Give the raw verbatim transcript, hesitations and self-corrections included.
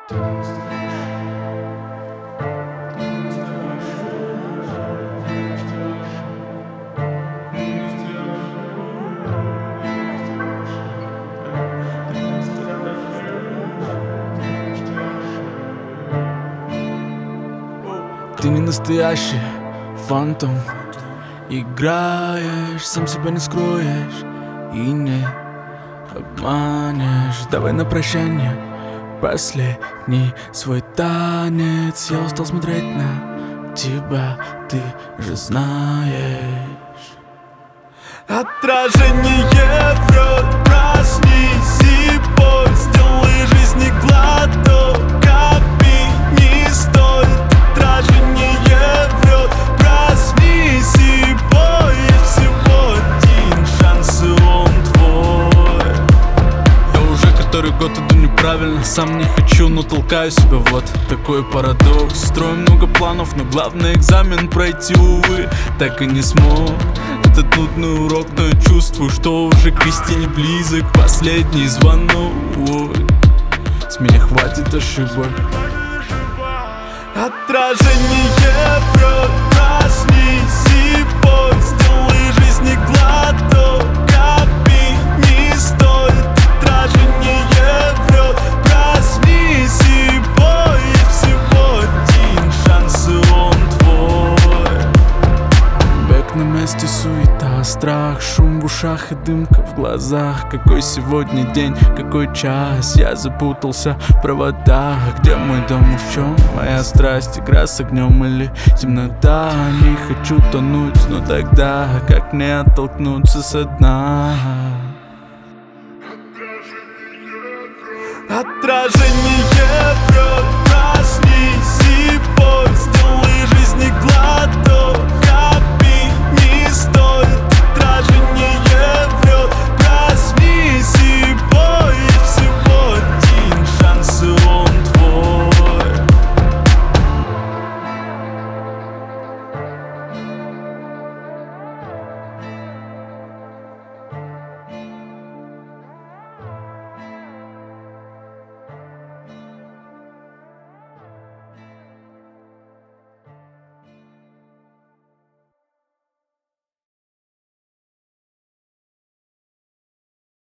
Ты не настоящий фантом, играешь, сам себя не скроешь и не обманешь. Давай на прощание последний свой танец. Я устал смотреть на тебя, ты же знаешь. Отражение врет, проснись и пой, сделай жизни глоток, капи не стоит. Отражение врет, проснись и пой, всего один шанс, и он твой. Я уже который год иду неправильно, сам не хочу, но толкаю себя, вот такой парадокс. Строю много планов, но главный экзамен пройти, увы, так и не смог. Этот нудный урок, но я чувствую, что уже к истине близок последний звонок. Ой, с меня хватит ошибок. Отражение врет, проснись и пой, сделай жизни глоток, капи не стоит. Отражение врет, проснись и пой, всего один шанс, и он твой. Бэк на месте, суета, страх, шум в ушах и дымка в глазах. Какой сегодня день, какой час, я запутался в проводах. Где мой дом и в чем моя страсть, игра с огнем или темнота? Не хочу тонуть, но тогда как мне оттолкнуться со дна? Отражение врет.